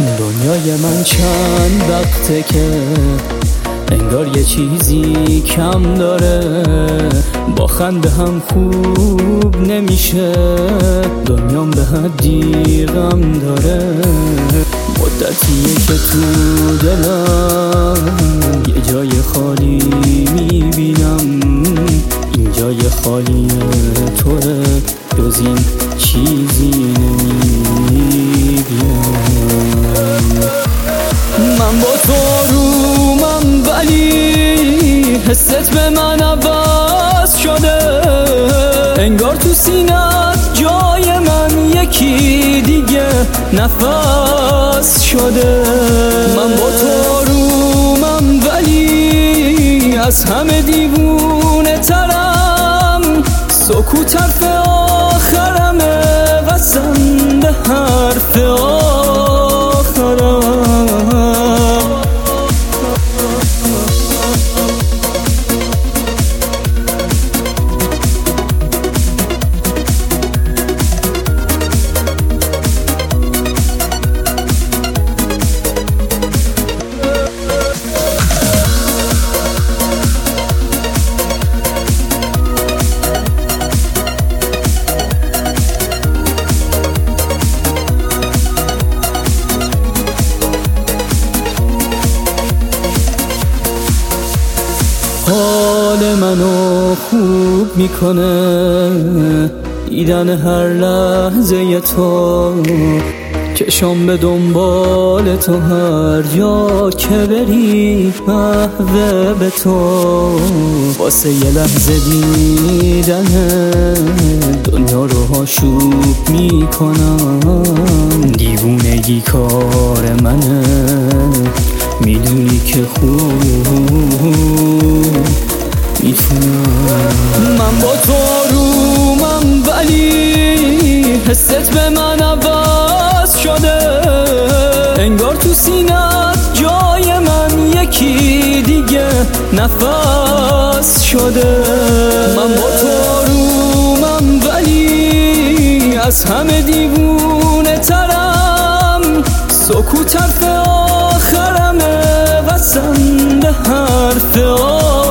دنیای من چند وقته که انگار یه چیزی کم داره، با خنده هم خوب نمیشه، دنیام به حدی غم داره. مدتیه که تو دلم یه جای خالی میبینم، این جای خالی توه، جز این چیزی نمیبینم. من با تو رومم ولی حست به من عوض شده، انگار تو سینت جای من یکی دیگه نفس شده. من با تو رومم ولی از همه دیوونه ترم، سکوت حرف آخرمه، قسم به حرف آخرم. حال منو خوب میکنه دیدن هر لحظه تو، چشم به دنبال تو، هر جا که بری محو به تو. واسه یه لحظه دیدن دنیا رو آشوب میکنم، دیوونگی کار منه، میدونی که خوب میتونم. من با تو رومم ولی حست به من عوض شده، انگار تو سینت جای من یکی دیگه نفس شده. من با تو رومم ولی از همه دیوونه ترم، سکوت حرف آخرمه، قسم به حرف